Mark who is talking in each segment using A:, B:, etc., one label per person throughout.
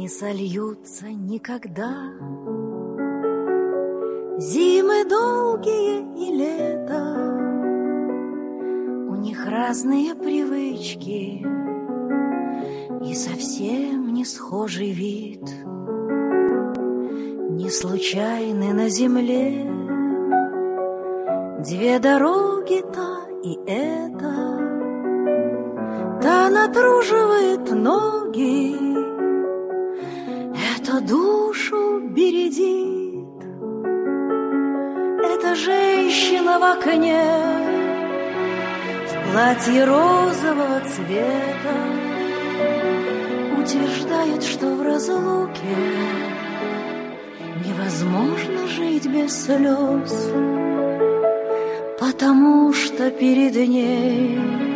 A: сольются никогда. Зимы долгие и лето, у них разные привычки и совсем не схожий вид. Не случайны на земле две дороги, та и эта. Та натруживает ноги, это душу бередит. Это женщина в окне в платье розового цвета утверждает, что в разлуке невозможно жить без слез, потому что перед ней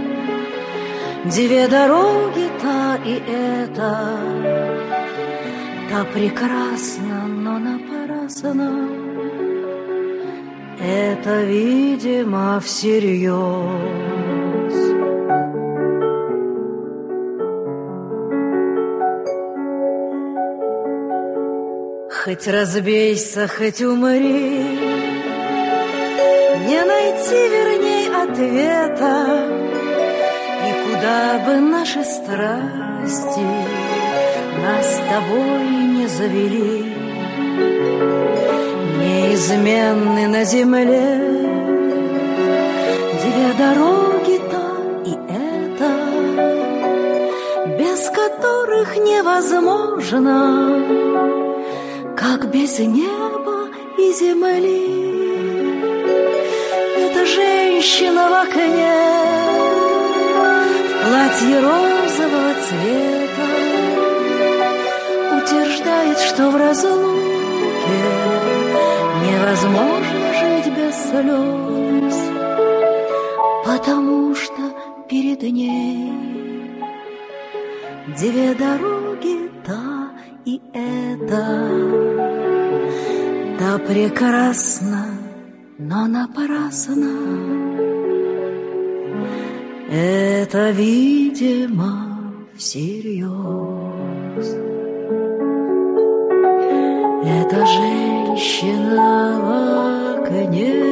A: две дороги, та и эта. Та прекрасна, но напрасно, это, видимо, всерьез. Хоть разбейся, хоть умри, не найти, верней, ответа. И куда бы наши страсти нас с тобой не завели, неизменны на земле две дороги, та и эта, без которых невозможно, как без неба и земли. Это женщина в окне в платье розового цвета утверждает, что в разлуке невозможно жить без слез, потому что перед ней две дороги, та и эта. Та прекрасна, но напрасно, это, видимо, всерьез. Эта женщина в окне